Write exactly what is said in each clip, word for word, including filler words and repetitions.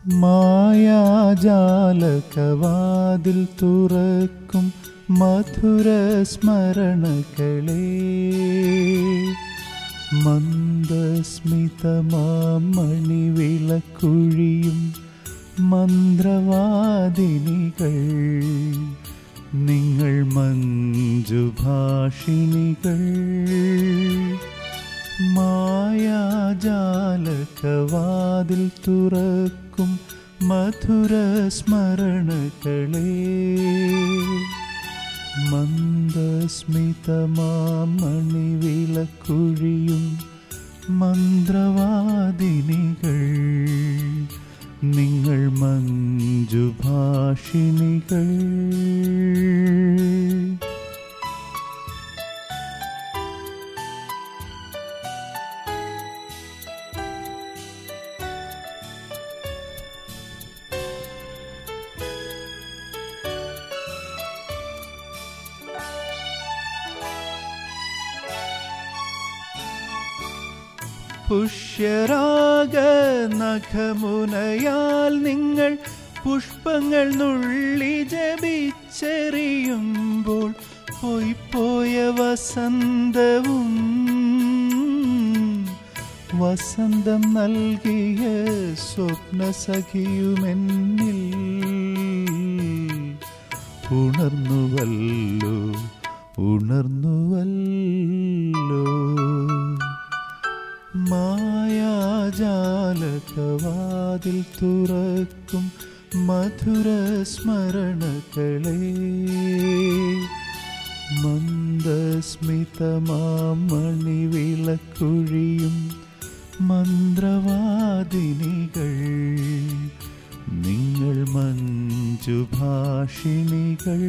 മായാജാലകവാതിൽ തുറക്കും മധുര സ്മരണകളെ, മന്ദസ്മിതമാമണിവിളക്കുഴിയും മന്ത്രവാദിനികൾ, നിങ്ങൾ മഞ്ജുഭാഷിണികൾ. മായാജാലകവാതിൽ തുറക്കും മധുര സ്മരണകളെ, മന്ദസ്മിതമാമണിവിളക്കുഴിയും മന്ത്രവാദിനികൾ, നിങ്ങൾ മഞ്ജുഭാഷിണികൾ. പുഷ്യരാഗ നഖമുനയാൽ നിങ്ങൾ പുഷ്പങ്ങൾ നുള്ളി ജപിച്ചെറിയുമ്പോൾ, പോയിപ്പോയ വസന്തവും വസന്തം നൽകിയ സ്വപ്നസഖിയുമെന്നിൽ ഉണർന്നുവല്ലോ ഉണർന്നുവല്ലോ. മായാജാലകവാതിൽ തുറക്കും മധുര സ്മരണകളെ, മന്ദസ്മിതമാമണിവിളക്കുഴിയും മന്ത്രവാദിനികൾ, നിങ്ങൾ മഞ്ജുഭാഷിണികൾ.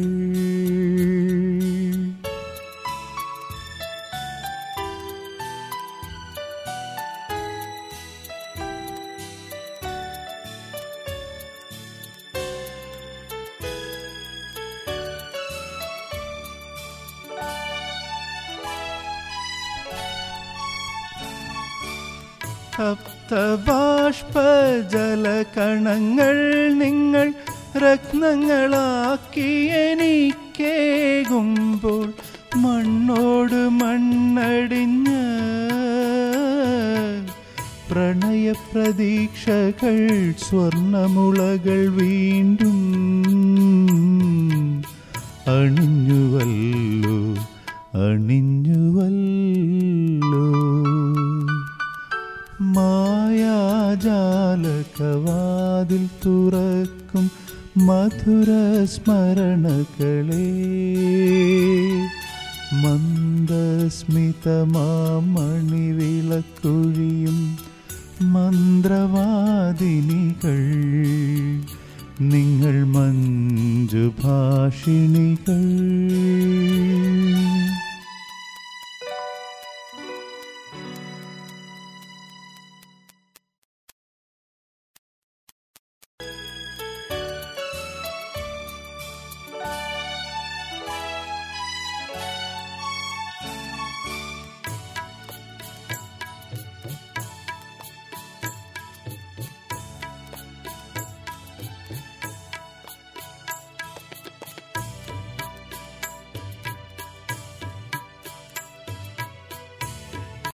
സപ്തബാഷ്പജലകണങ്ങൾ നിങ്ങൾ രത്നങ്ങളാക്കി എനിക്കേകുമ്പോൾ, മണ്ണോട് മണ്ണടിഞ്ഞ പ്രണയപ്രതീക്ഷകൾ സ്വർണമുളകൾ വീണ്ടും അണിഞ്ഞുവല്ലോ അണിഞ്ഞുവല്ലോ. മായാജാലകവാതിൽ തുറക്കും മധുര സ്മരണകളെ, മന്ദസ്മിതമാമണിവിളക്കുഴിയും മന്ത്രവാദിനികൾ, നിങ്ങൾ മഞ്ജുഭാഷിണികൾ.